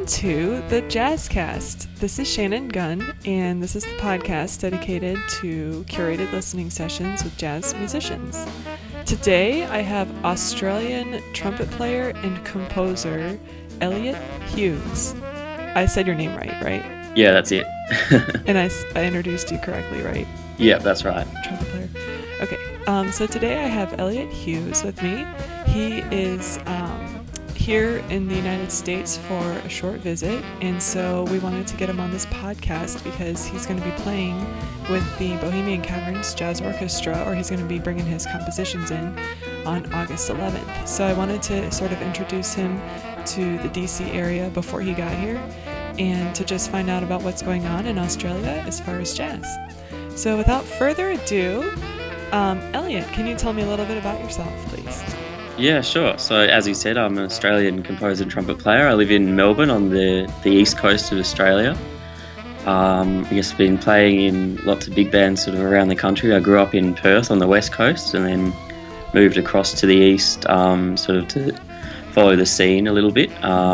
to the Jazzcast. This is Shannon Gunn, and this is the podcast dedicated to curated listening sessions with jazz musicians. Today, I have Australian trumpet player and composer Elliott Hughes. I said your name right? Yeah, that's it. And I introduced you correctly, right? Yeah, that's right. Trumpet player. Okay, so today I have Elliott Hughes with me. He is here in the United States for a short visit, and so we wanted to get him on this podcast because he's going to be playing with the Bohemian Caverns Jazz Orchestra, or he's going to be bringing his compositions in on August 11th. So I wanted to sort of introduce him to the DC area before he got here, and to just find out about what's going on in Australia as far as jazz. So without further ado, Elliott, can you tell me a little bit about yourself, please? Yeah, sure. So as you said, I'm an Australian composer and trumpet player. I live in Melbourne on the east coast of Australia. I guess I've been playing in lots of big bands sort of around the country. I grew up in Perth on the west coast and then moved across to the east sort of to follow the scene a little bit.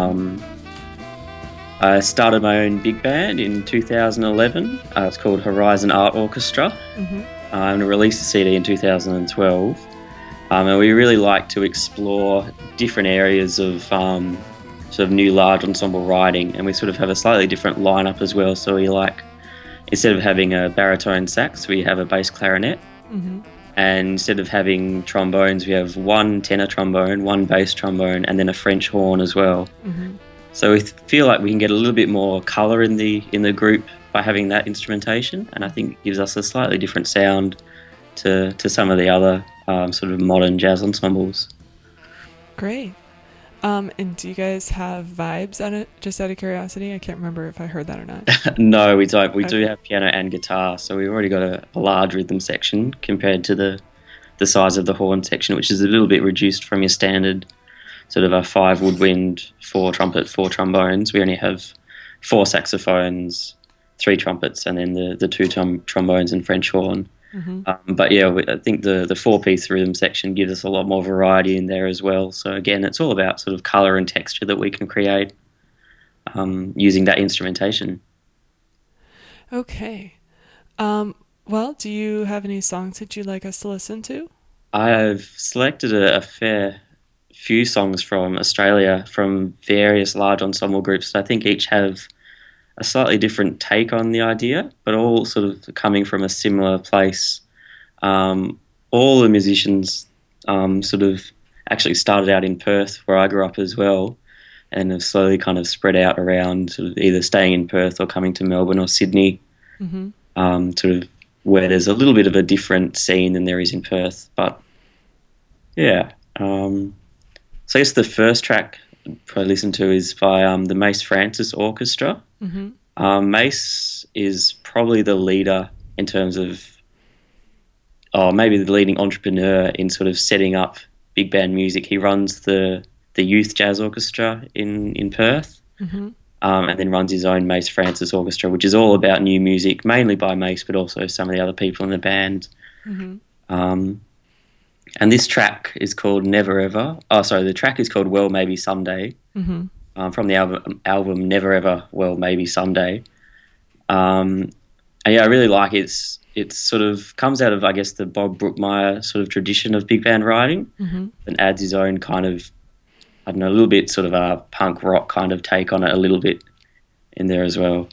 I started my own big band in 2011. It's called Horizon Art Orchestra. Mm-hmm. And I released a CD in 2012. And we really like to explore different areas of sort of new large ensemble writing, and we sort of have a slightly different lineup as well. So we like, instead of having a baritone sax, we have a bass clarinet. Mm-hmm. And instead of having trombones, we have one tenor trombone, one bass trombone, and then a French horn as well. Mm-hmm. So we feel like we can get a little bit more colour in the group by having that instrumentation, and I think it gives us a slightly different sound to some of the other sort of modern jazz ensembles. Great. And do you guys have vibes on it, just out of curiosity? I can't remember if I heard that or not. No, we don't. We do have piano and guitar, so we've already got a large rhythm section compared to the size of the horn section, which is a little bit reduced from your standard sort of a 5 woodwind, 4 trumpet, 4 trombones. We only have 4 saxophones, 3 trumpets, and then the 2 trombones and French horn. Mm-hmm. But yeah, I think the 4-piece rhythm section gives us a lot more variety in there as well. So again, it's all about sort of colour and texture that we can create using that instrumentation. Okay. Well, do you have any songs that you'd like us to listen to? I've selected a fair few songs from Australia from various large ensemble groups that I think each have a slightly different take on the idea, but all sort of coming from a similar place. All the musicians sort of actually started out in Perth, where I grew up as well, and have slowly kind of spread out around, sort of either staying in Perth or coming to Melbourne or Sydney, Mm-hmm. sort of where there's a little bit of a different scene than there is in Perth. But yeah, so I guess the first track I'd probably listen to is by the Mace Francis Orchestra. Mm-hmm. Mace is probably the leader in terms of, maybe the leading entrepreneur in sort of setting up big band music. He runs the Youth Jazz Orchestra in Perth, Mm-hmm. And then runs his own Mace Francis Orchestra, which is all about new music, mainly by Mace, but also some of the other people in the band. Mm-hmm. And this track is called Never Ever. Oh, sorry, the track is called Well Maybe Someday. Mm-hmm. From the album Never Ever, Well Maybe Someday. And yeah, I really like it. It sort of comes out of, I guess, the Bob Brookmeyer sort of tradition of big band writing, Mm-hmm. and adds his own kind of, I don't know, a little bit sort of a punk rock kind of take on it a little bit in there as well.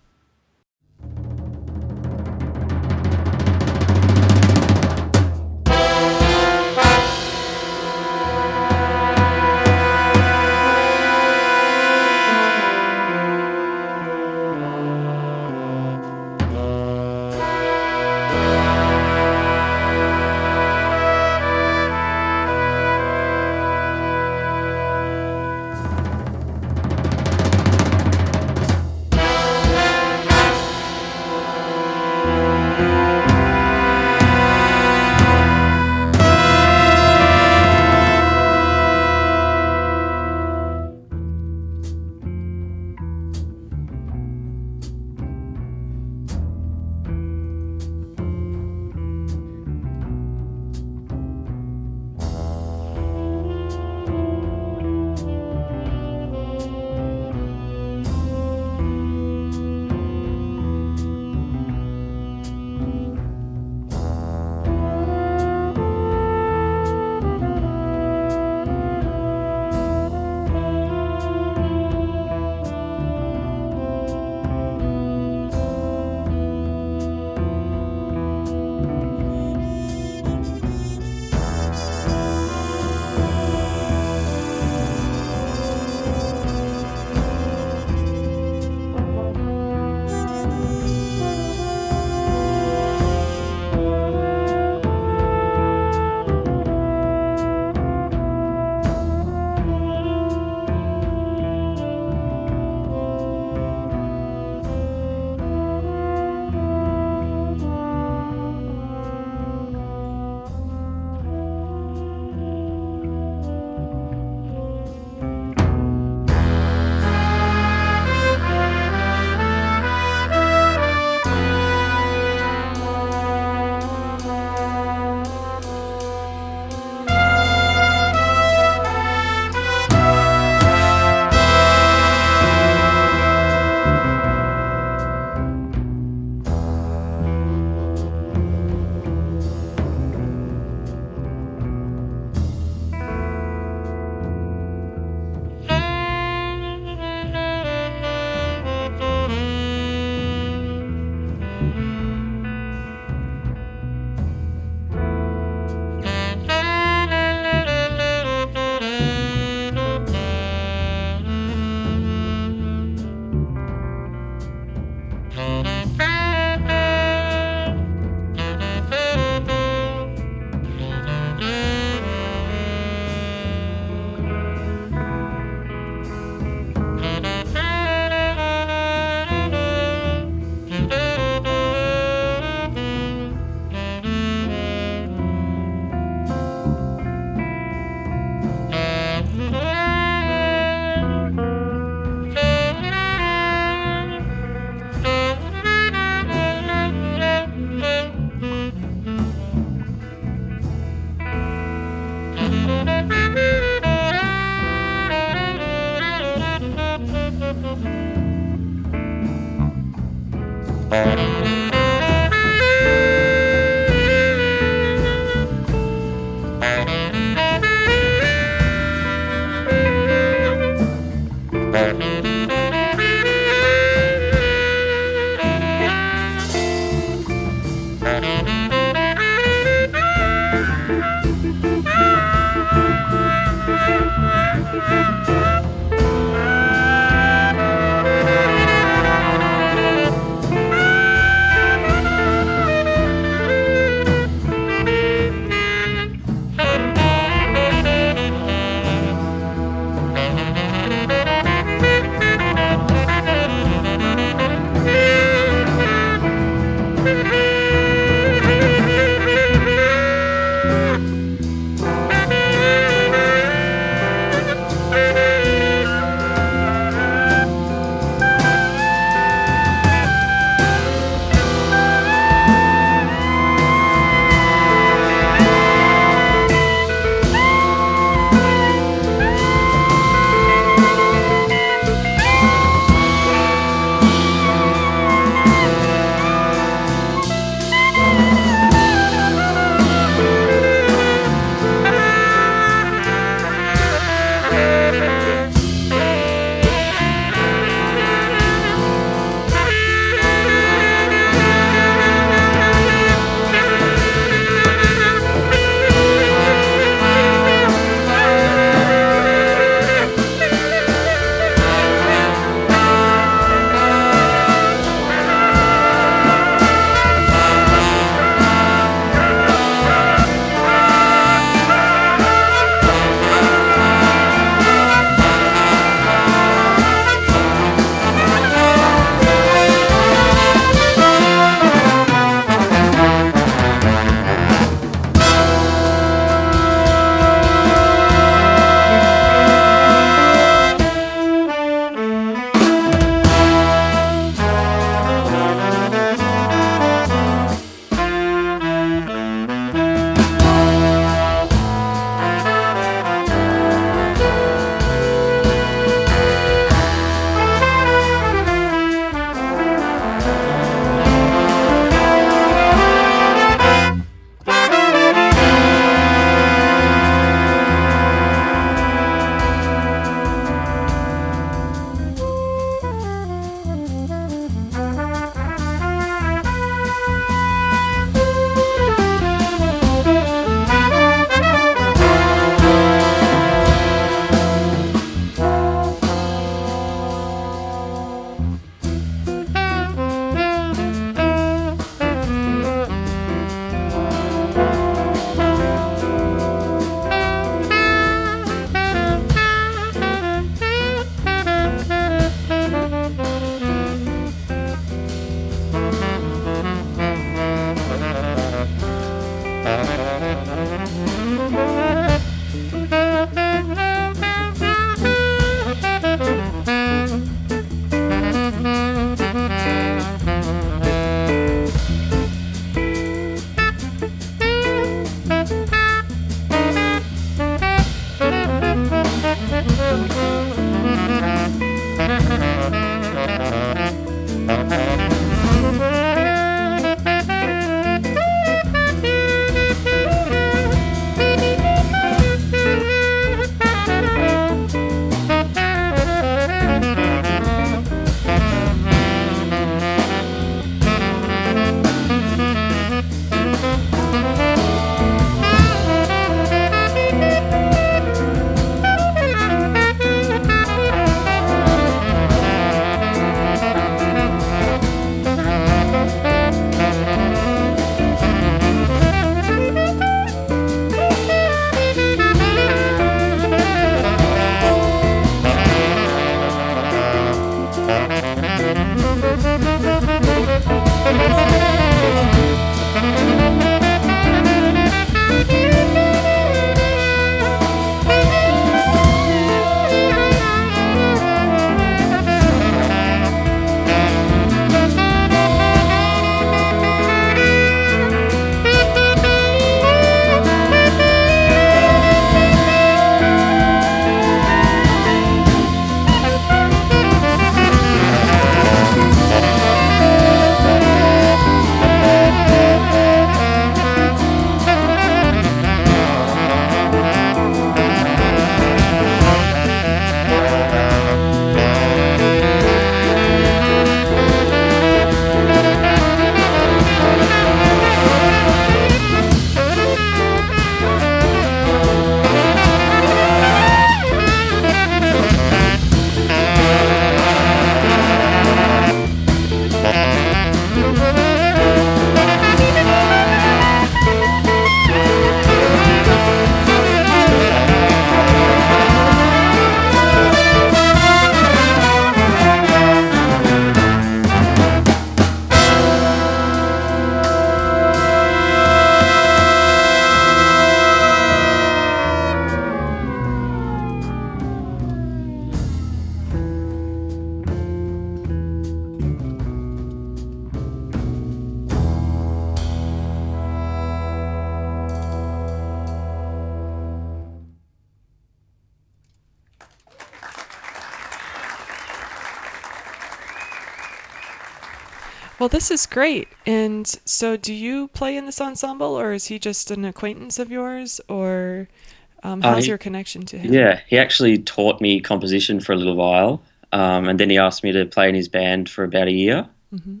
Well, this is great. And so, do you play in this ensemble, or is he just an acquaintance of yours, or how's He, your connection to him? yeah, he actually taught me composition for a little while, and then he asked me to play in his band for about a year. Hmm.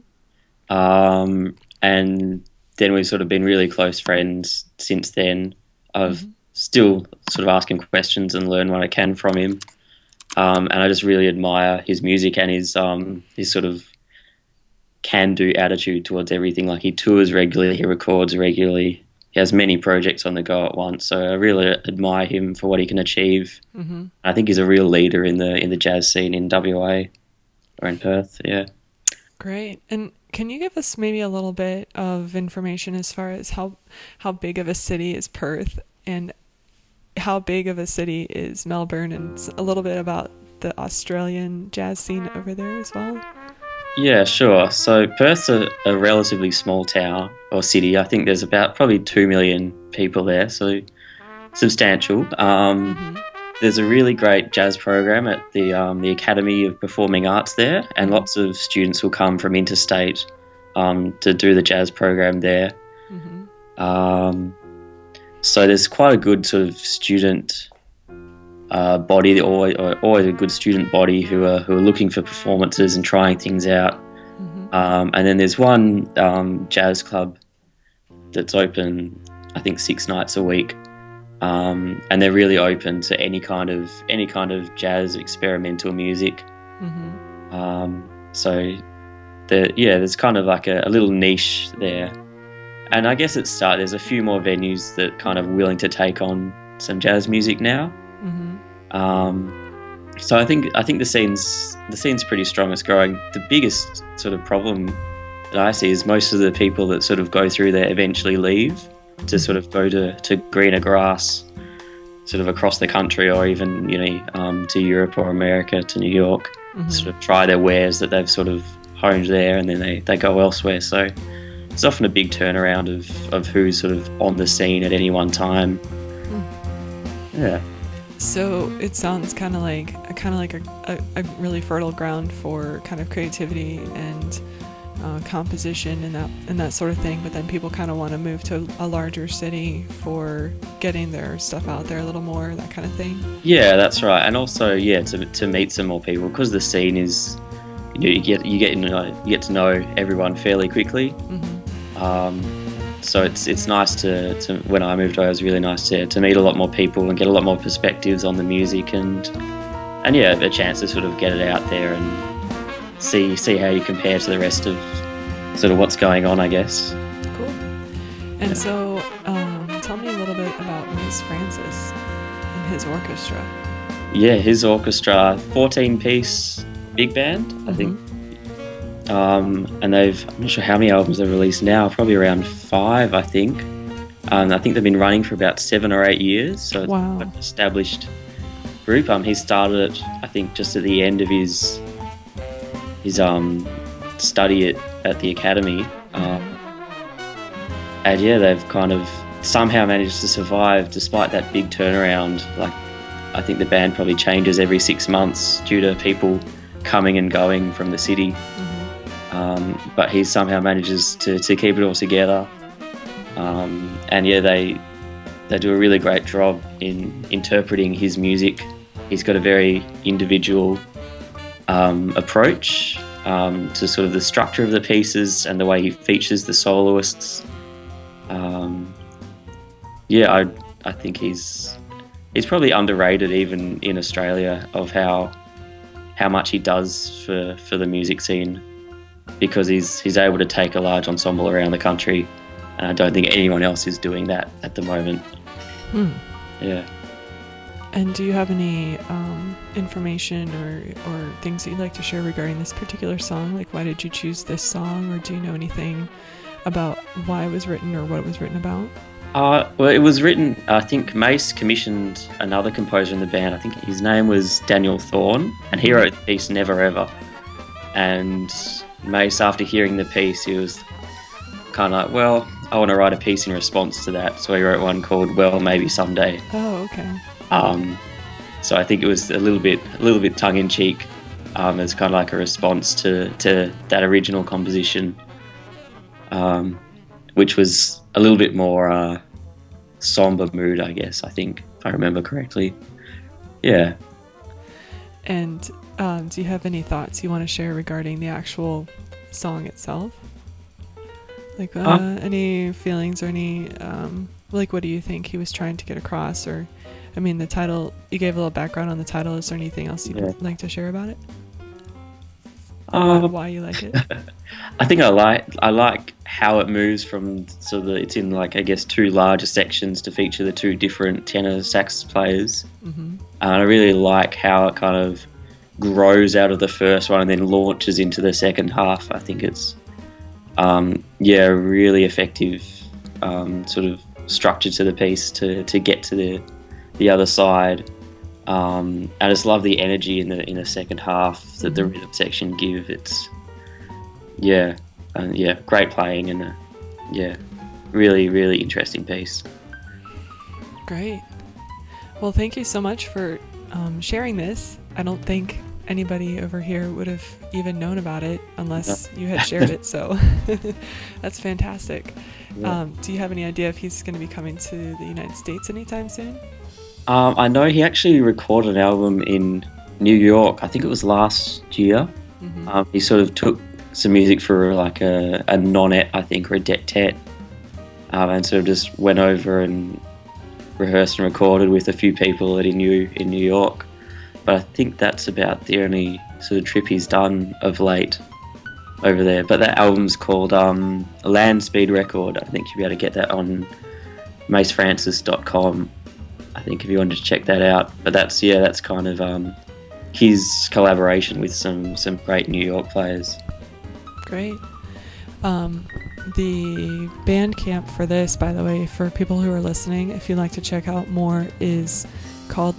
And then we've sort of been really close friends since then. I've Hmm. still sort of ask him questions and learn what I can from him. And I just really admire his music and his sort of can-do attitude towards everything. Like he tours regularly, he records regularly, he has many projects on the go at once. So I really admire him for what he can achieve. Hmm. I think he's a real leader in the jazz scene in WA or in Perth. Yeah. Great. And can you give us maybe a little bit of information as far as how big of a city is Perth and how big of a city is Melbourne, and a little bit about the Australian jazz scene over there as well? Yeah, sure. So Perth's a relatively small town or city. I think there's about probably 2 million people there, so substantial. Hmm. There's a really great jazz program at the Academy of Performing Arts there, and Hmm. lots of students will come from interstate to do the jazz program there. Hmm. Um, so there's quite a good sort of student body, always a good student body who are looking for performances and trying things out. Hmm. And then there's one jazz club that's open, I think 6 nights a week, and they're really open to any kind of jazz experimental music. Hmm. So there's kind of like a little niche there, and I guess there's a few more venues that kind of willing to take on some jazz music now. Hmm. Um, so I think the scene's pretty strong. It's growing. The biggest sort of problem that I see is most of the people that sort of go through there eventually leave to sort of go to greener grass, sort of across the country, or even to Europe or America, to New York, Hmm. sort of try their wares that they've sort of honed there, and then they go elsewhere. So it's often a big turnaround of who's sort of on the scene at any one time. Yeah. So it sounds kind of like a really fertile ground for kind of creativity and composition and that sort of thing. But then people kind of want to move to a larger city for getting their stuff out there a little more, that kind of thing. Yeah, that's right. And also, yeah, to meet some more people, because the scene is, you get to know everyone fairly quickly. Hmm. So it's nice to when I moved away, it was really nice to meet a lot more people and get a lot more perspectives on the music, and yeah, a chance to sort of get it out there and see how you compare to the rest of sort of what's going on, I guess. Cool. And Yeah. so, tell me a little bit about Mace Francis and his orchestra. Yeah, his orchestra, 14-piece big band, I think. And I'm not sure how many albums they've released now, probably around 5, I think. I think they've been running for about 7 or 8 years, so it's Wow. quite an established group. He started it, I think, just at the end of his study at the academy. And yeah, they've kind of somehow managed to survive despite that big turnaround. Like, I think the band probably changes every 6 months due to people coming and going from the city. But he somehow manages to keep it all together. And yeah, they do a really great job in interpreting his music. He's got a very individual approach to sort of the structure of the pieces and the way he features the soloists. Yeah, I think he's probably underrated even in Australia of how much he does for the music scene, because he's able to take a large ensemble around the country, and I don't think anyone else is doing that at the moment. Hmm. Yeah. And do you have any information or things that you'd like to share regarding this particular song? Like, why did you choose this song, or do you know anything about why it was written or what it was written about? Well, it was written, I think Mace commissioned another composer in the band. I think his name was Daniel Thorne, and he wrote the piece Never Ever. And Mace, after hearing the piece, he was kind of like, well, I want to write a piece in response to that. So he wrote one called Well, Maybe Someday. Oh, okay. So I think it was a little bit tongue-in-cheek, as kind of like a response to that original composition. um, which was a little bit more somber mood, I guess. I think if I remember correctly. Yeah. And do you have any thoughts you want to share regarding the actual song itself? Like any feelings or any like what do you think he was trying to get across? Or I mean, the title, you gave a little background on the title. Is there anything else you'd like to share about it? Why you like it? I think I like how it moves from, so that it's in, like, I guess, two larger sections to feature the two different tenor sax players. Mm-hmm. And I really like how it kind of grows out of the first one and then launches into the second half. I think it's really effective sort of structure to the piece to get to the other side. I just love the energy in the second half that the rhythm section give. It's great playing and really, really interesting piece. Great. Well, thank you so much for sharing this. I don't think anybody over here would have even known about it unless you had shared it. So that's fantastic. Yeah. Do you have any idea if he's going to be coming to the United States anytime soon? I know he actually recorded an album in New York. I think it was last year. Mm-hmm. He sort of took some music for like a nonet, I think, or a dectet, and sort of just went over and rehearsed and recorded with a few people that he knew in New York. But I think that's about the only sort of trip he's done of late over there. But that album's called Land Speed Record. I think you'll be able to get that on macefrancis.com. I think if you wanted to check that out. But that's kind of his collaboration with some great New York players. Great. The Bandcamp for this, by the way, for people who are listening, if you'd like to check out more, is called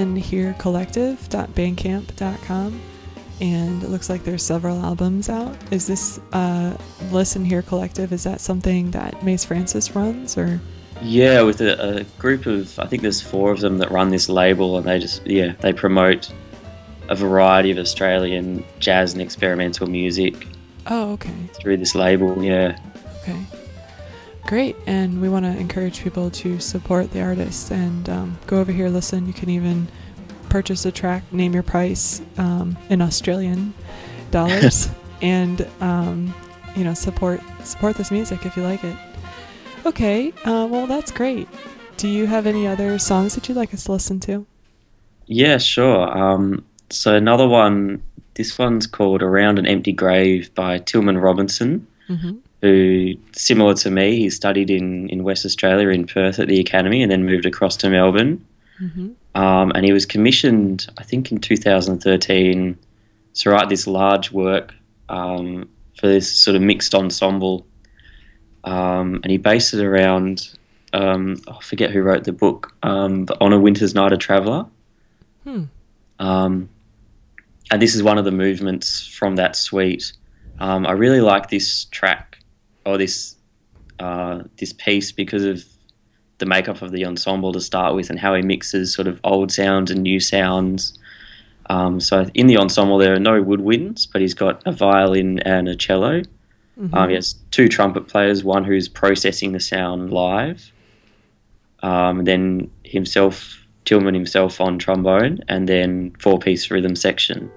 listenherecollective.bandcamp.com, and it looks like there's several albums out. Is this Listen Here Collective, is that something that Mace Francis runs, or? Yeah, with a group of, I think there's 4 of them that run this label, and they promote a variety of Australian jazz and experimental music. Oh, okay. Through this label, yeah. Okay. Great, and we want to encourage people to support the artists and go over here, listen. You can even purchase a track, name your price in Australian dollars, and support this music if you like it. Okay, well, that's great. Do you have any other songs that you'd like us to listen to? Yeah, sure. So another one, this one's called Around an Empty Grave by Tillman Robinson, who, similar to me, he studied in West Australia, in Perth at the Academy, and then moved across to Melbourne. And he was commissioned, I think, in 2013 to write this large work for this sort of mixed ensemble. And he based it around, I forget who wrote the book, but On a Winter's Night, a Traveller. And this is one of the movements from that suite. I really like this track, or this piece, because of the makeup of the ensemble to start with, and how he mixes sort of old sounds and new sounds. So in the ensemble there are no woodwinds, but he's got a violin and a cello. He has 2 trumpet players, one who's processing the sound live, then Tillman himself on trombone, and then 4-piece rhythm section.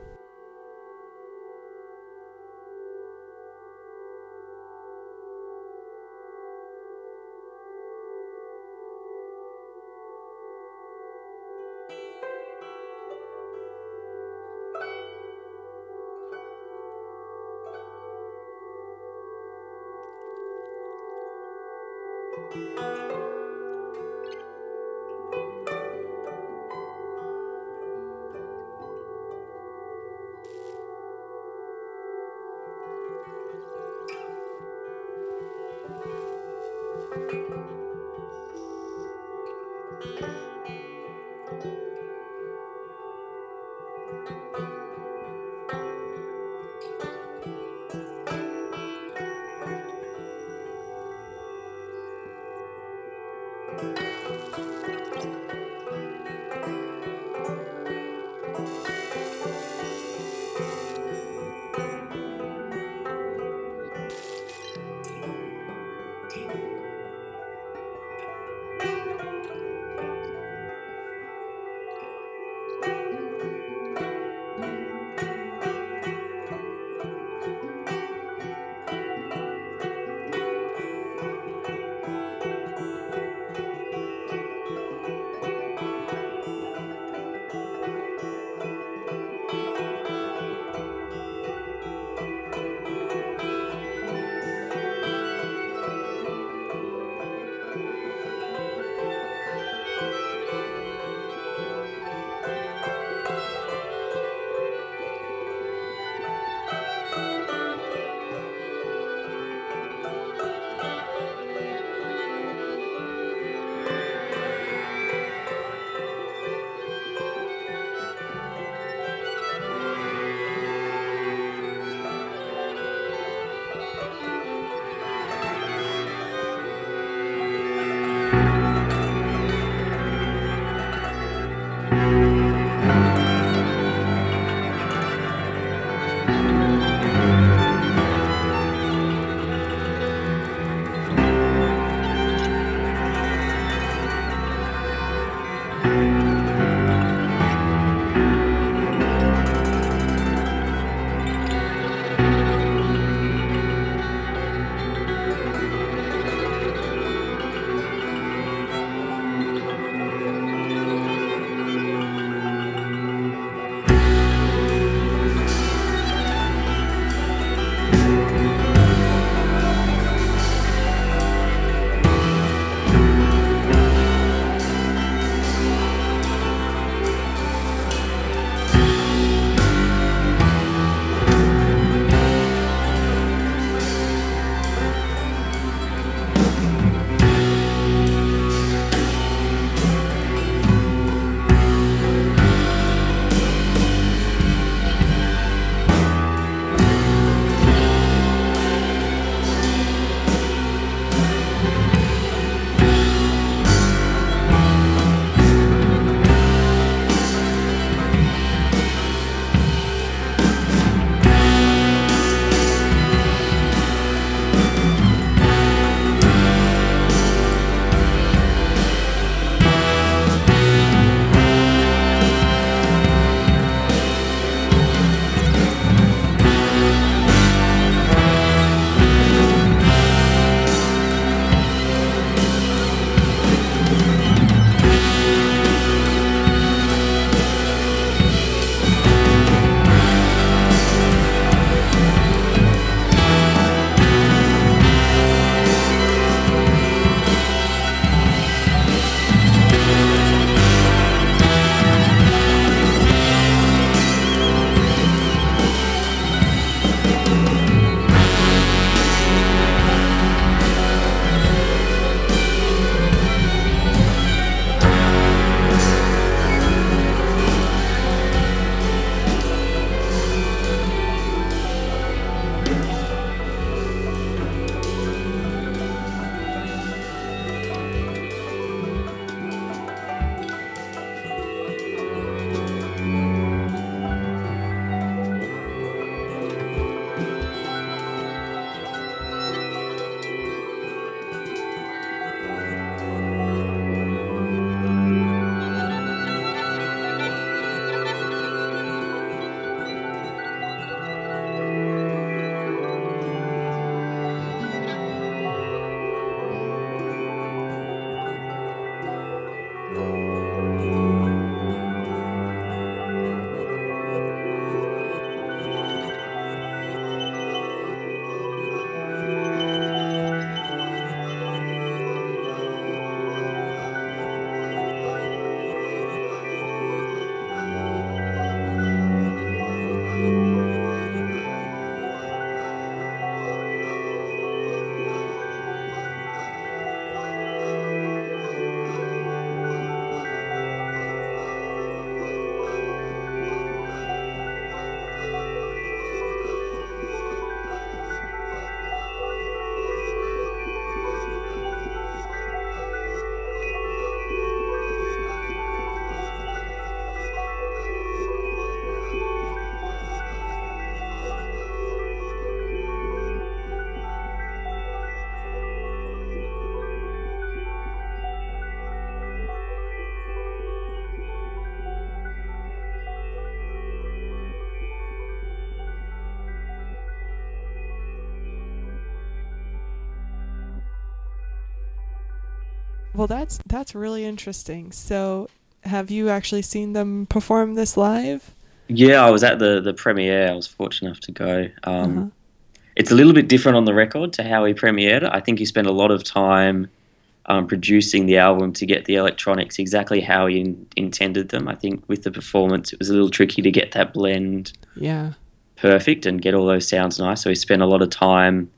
Well, that's really interesting. So, have you actually seen them perform this live? Yeah, I was at the premiere. I was fortunate enough to go. Uh-huh. It's a little bit different on the record to how he premiered it. I think he spent a lot of time producing the album to get the electronics exactly how he intended them. I think with the performance, it was a little tricky to get that blend Yeah. perfect and get all those sounds nice. So he spent a lot of time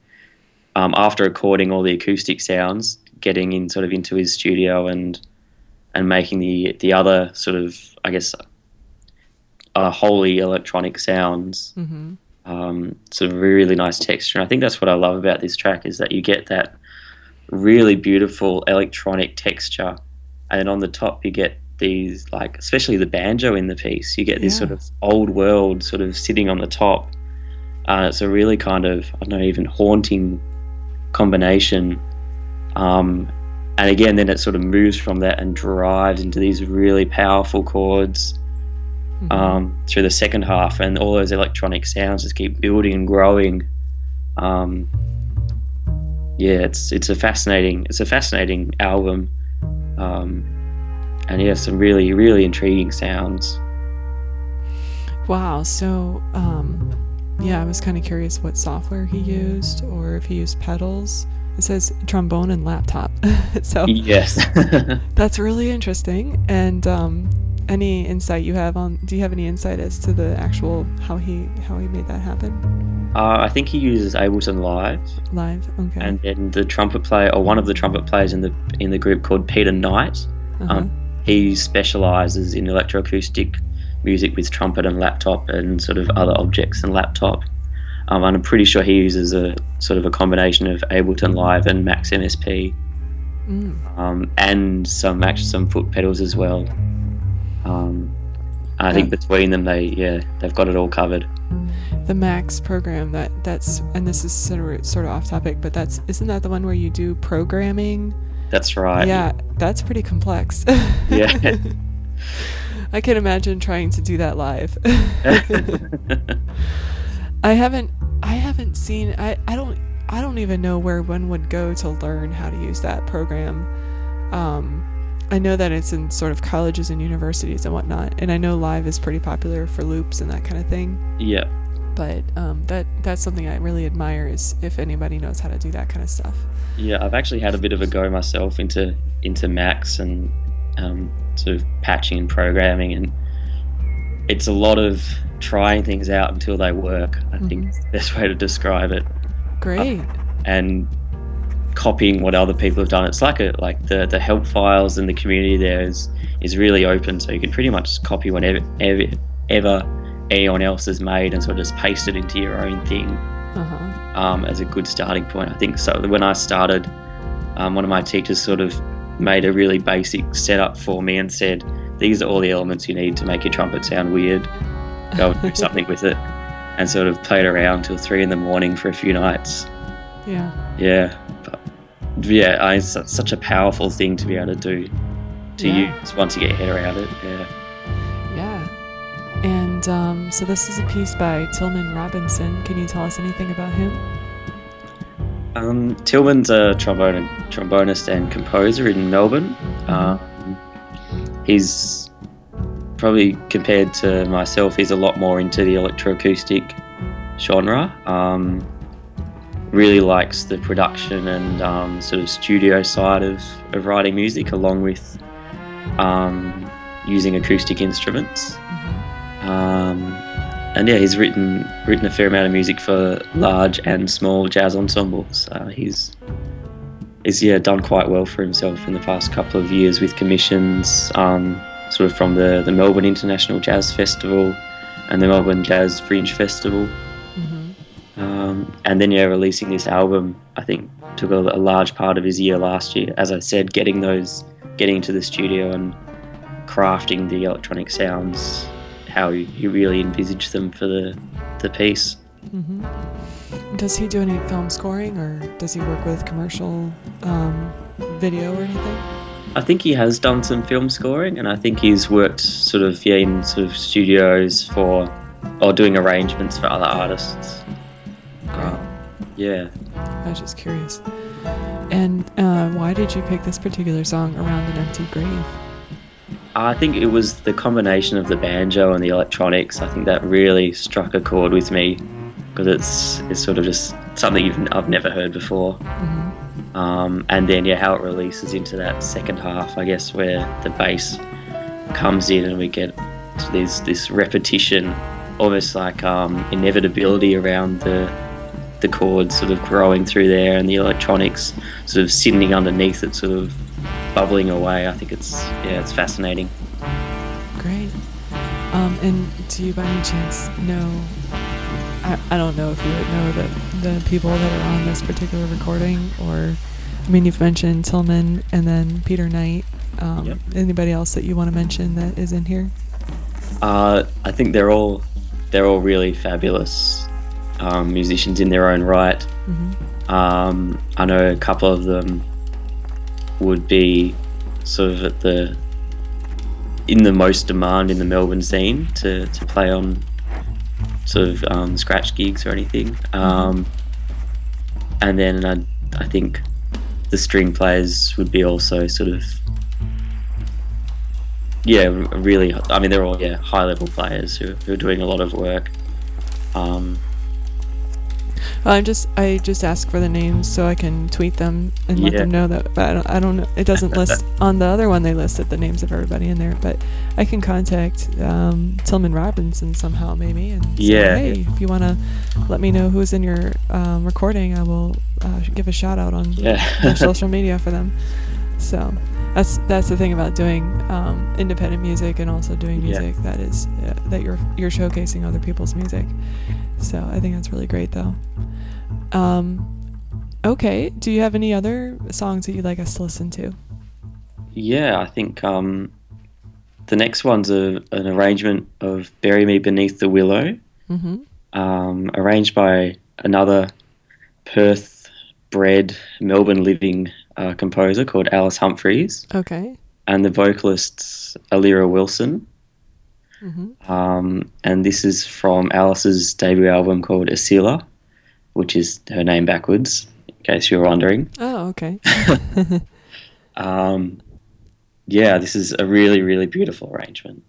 after recording all the acoustic sounds, getting in sort of into his studio and making the other sort of, I guess, wholly electronic sounds. Mm-hmm. sort of really nice texture. And I think that's what I love about this track is that you get that really beautiful electronic texture, and then on the top you get these like, especially the banjo in the piece, you get this sort Yeah. of old world sort of sitting on the top. It's a really kind of, I don't know, even haunting combination. And again, then it sort of moves from that and drives into these really powerful chords through the second half, and all those electronic sounds just keep building and growing. Um, yeah, it's a fascinating album, and yeah, some really intriguing sounds. Wow. So, yeah, I was kind of curious what software he used or if he used pedals. It says trombone and laptop. So Yes. that's really interesting. And any insight you have on? Do you have any insight as to the actual how he made that happen I think he uses Ableton Live, live? Okay. and then the trumpet player, or one of the trumpet players in the group, called Peter Knight. Uh-huh. He specialises in electroacoustic music with trumpet and laptop and sort of other objects and laptop. And I'm pretty sure he uses a sort of a combination of Ableton Live and Max MSP, and some foot pedals as well. I think between them, they've got it all covered. The Max program that's and this is sort of off topic, but isn't that the one where you do programming? That's right. Yeah, that's pretty complex. Yeah. I can imagine trying to do that live. I haven't seen I don't even know where one would go to learn how to use that program. I know that it's in sort of colleges and universities and whatnot, and I know Live is pretty popular for loops and that kind of thing. Yeah. But that's something I really admire, is if anybody knows how to do that kind of stuff. Yeah, I've actually had a bit of a go myself into Max and sort of patching and programming, and it's a lot of trying things out until they work. I think is the best way to describe it. Great. And copying what other people have done. It's like the help files and the community there is really open, so you can pretty much copy whatever ever anyone else has made and sort of just paste it into your own thing. As a good starting point. I think so. When I started, one of my teachers sort of made a really basic setup for me and said, these are all the elements you need to make your trumpet sound weird. Go and do something with it. And sort of played around till 3 a.m. for a few nights. Yeah. Yeah. But yeah, it's such a powerful thing to be able to do to use once you get your head around it. Yeah. Yeah. And so this is a piece by Tillman Robinson. Can you tell us anything about him? Tillman's a trombonist and composer in Melbourne. He's probably, compared to myself, he's a lot more into the electroacoustic genre. Really likes the production and sort of studio side of writing music, along with using acoustic instruments. And yeah, he's written a fair amount of music for large and small jazz ensembles. He's done quite well for himself in the past couple of years with commissions, sort of from the Melbourne International Jazz Festival and the Melbourne Jazz Fringe Festival. And then releasing this album, I think, took a large part of his year last year. As I said, getting into the studio and crafting the electronic sounds how you really envisage them for the piece. Does he do any film scoring, or does he work with commercial video or anything? I think he has done some film scoring, and I think he's worked sort of in sort of studios for, or doing arrangements for other artists. Yeah. I was just curious. And why did you pick this particular song, Around an Empty Grave? I think it was the combination of the banjo and the electronics. I think that really struck a chord with me, because it's sort of just something I've never heard before. And then how it releases into that second half, I guess, where the bass comes in and we get this repetition, almost like inevitability around the chords sort of growing through there, and the electronics sort of sitting underneath it, sort of bubbling away. I think it's fascinating. Great. And do you by any chance know I don't know if you would know the people that are on this particular recording, or, I mean, you've mentioned Tillman and then Peter Knight. Yep. Anybody else that you want to mention that is in here? I think they're all really fabulous musicians in their own right. Mm-hmm. I know a couple of them would be sort of in the most demand in the Melbourne scene to play on sort of scratch gigs or anything. And then I think the string players would be also sort of, yeah, really. I mean, they're all high level players who are doing a lot of work. I just ask for the names so I can tweet them and let them know that. But I don't know. It doesn't list on the other one. They listed the names of everybody in there, but I can contact Tillman Robinson somehow maybe and say, hey, if you want to let me know who's in your recording, I will give a shout out on their social media for them. So that's the thing about doing independent music and also doing music that is that you're showcasing other people's music. So I think that's really great, though. Okay, do you have any other songs that you'd like us to listen to? Yeah, I think the next one's an arrangement of "Bury Me Beneath the Willow," arranged by another Perth-bred, Melbourne-living composer called Alice Humphreys. Okay. And the vocalist's Alira Wilson. And this is from Alice's debut album called Asila, which is her name backwards, in case you were wondering. Oh, okay. This is a really, really beautiful arrangement.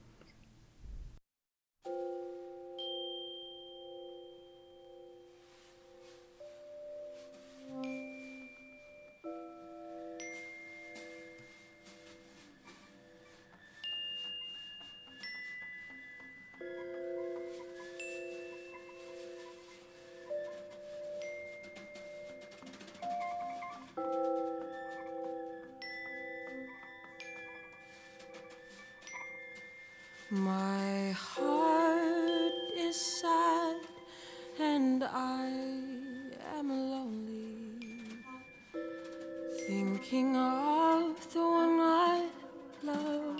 My heart is sad and I am lonely, thinking of the one I love.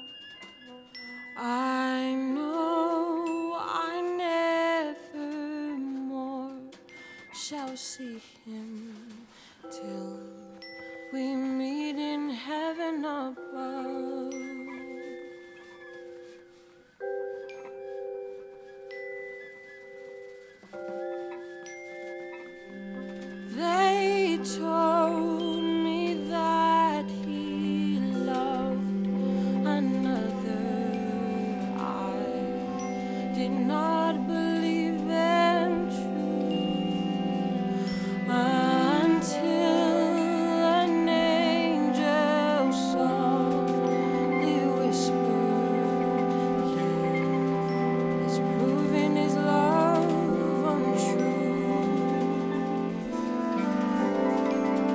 I know I never more shall see him till we meet in heaven above. They told me that he loved another. I did not believe them true until an angel softly whispered, he is proving his love untrue.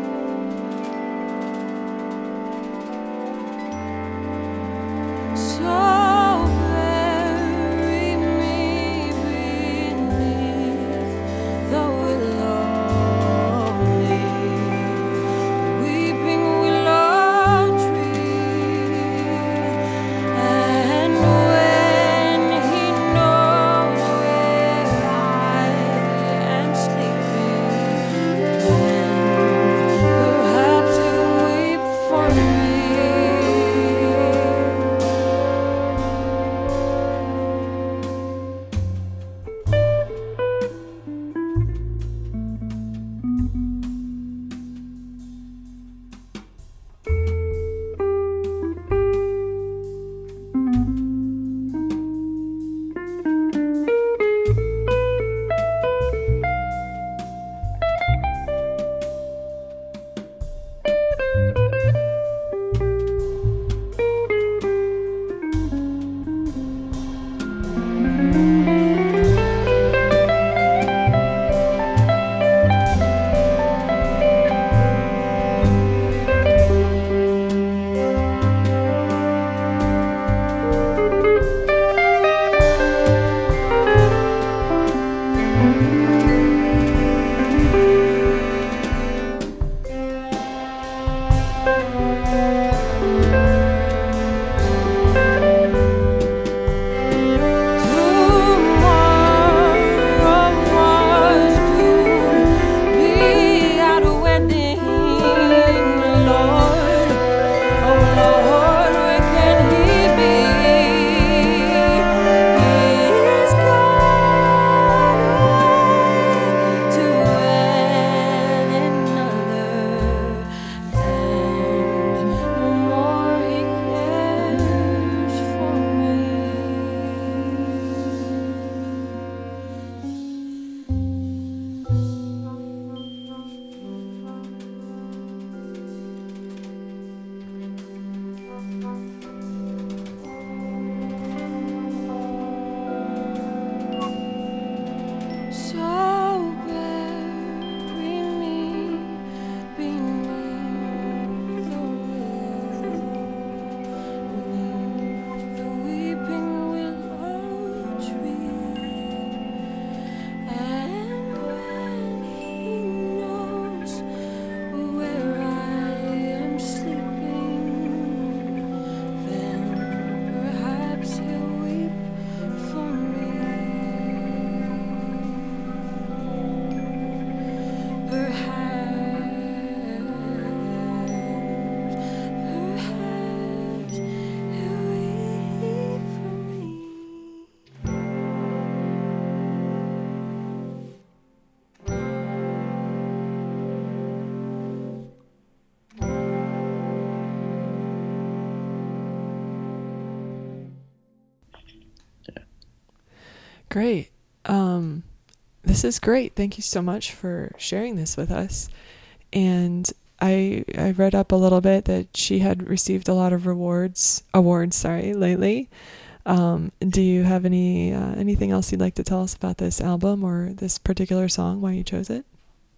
Great. This is great. Thank you so much for sharing this with us. And I read up a little bit that she had received a lot of awards lately. Do you have anything else you'd like to tell us about this album or this particular song, why you chose it?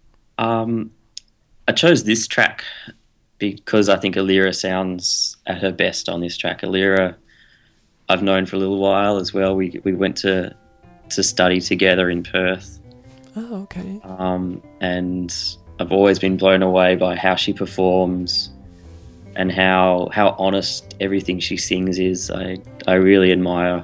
I chose this track because I think Alira sounds at her best on this track. Alira, I've known for a little while as well. We went to study together in Perth. Oh, okay. And I've always been blown away by how she performs and how honest everything she sings is. I really admire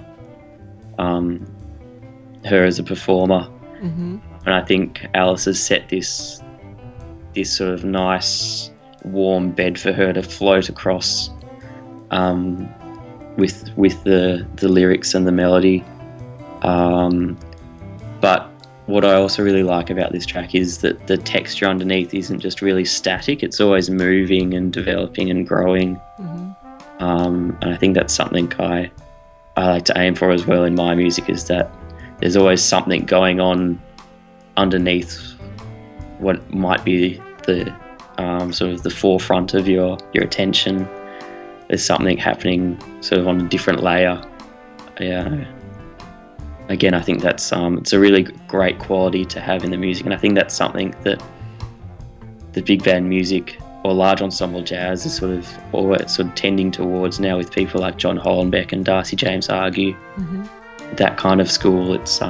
her as a performer. Mm-hmm. And I think Alice has set this sort of nice, warm bed for her to float across with the lyrics and the melody. But what I also really like about this track is that the texture underneath isn't just really static. It's always moving and developing and growing. Mm-hmm. And I think that's something I like to aim for as well in my music, is that there's always something going on underneath what might be the sort of the forefront of your attention. There's something happening sort of on a different layer. Yeah. Again, I think that's it's a really great quality to have in the music, and I think that's something that the big band music or large ensemble jazz is sort of tending towards now with people like John Hollenbeck and Darcy James Argue. Mm-hmm. That kind of school. It's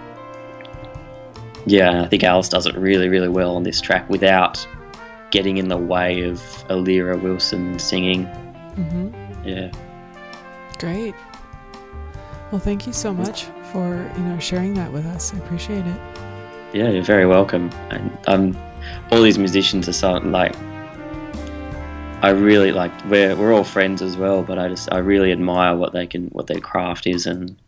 yeah, I think Alice does it really, really well on this track without getting in the way of Alira Wilson singing. Mm-hmm. Yeah. Great. Well, thank you so much for sharing that with us. I appreciate it. Yeah, you're very welcome. And all these musicians are something like, I really like. We're all friends as well, but I really admire what their craft is, and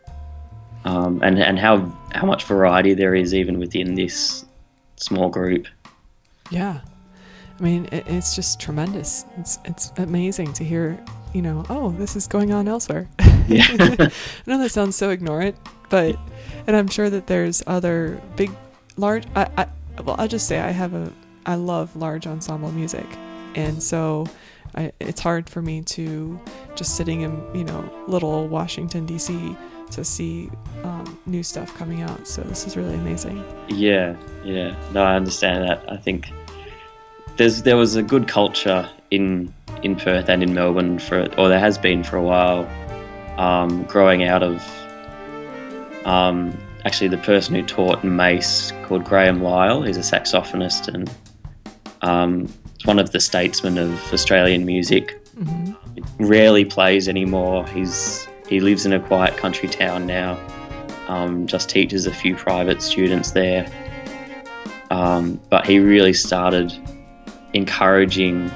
how much variety there is even within this small group. Yeah, I mean it's just tremendous. It's amazing to hear. Oh, this is going on elsewhere. Yeah. I know that sounds so ignorant, and I'm sure that there's other large. I'll just say I love large ensemble music, and so it's hard for me to just sitting in little Washington D.C. to see new stuff coming out. So this is really amazing. Yeah. No, I understand that. I think there was a good culture in Perth and in Melbourne there has been for a while, growing out of actually the person who taught Mace, called Graham Lyle. He's a saxophonist and one of the statesmen of Australian music. Mm-hmm. Rarely plays anymore. He lives in a quiet country town now, just teaches a few private students there. But he really started encouraging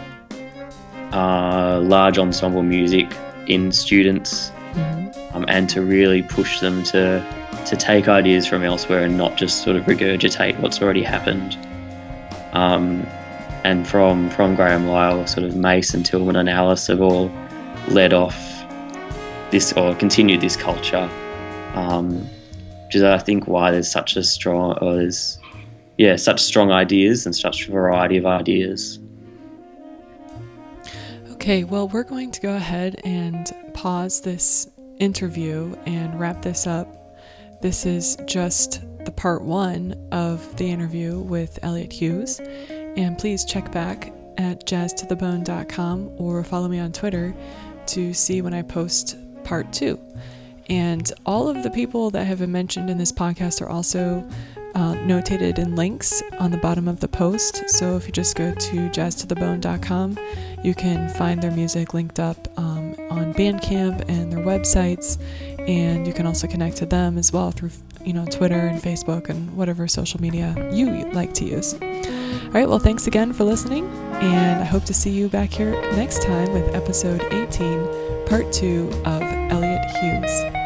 large ensemble music in students, mm-hmm. And to really push them to take ideas from elsewhere and not just sort of regurgitate what's already happened. And from Graham Lyle, sort of Mace and Tillman and Alice have all led off this or continued this culture, which is I think why there's such strong ideas and such variety of ideas. Okay, well, we're going to go ahead and pause this interview and wrap this up. This is just the part 1 of the interview with Elliott Hughes, and please check back at jazztothebone.com or follow me on Twitter to see when I post part 2. And all of the people that have been mentioned in this podcast are also notated in links on the bottom of the post. So if you just go to jazztothebone.com, you can find their music linked up on Bandcamp and their websites, and you can also connect to them as well through Twitter and Facebook and whatever social media you like to use. All right, well, thanks again for listening, and I hope to see you back here next time with episode 18, part 2 of Elliott Hughes.